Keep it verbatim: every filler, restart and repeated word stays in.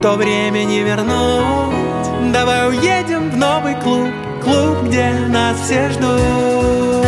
то время не вернуть. Давай уедем в новый клуб, клуб, где нас все ждут.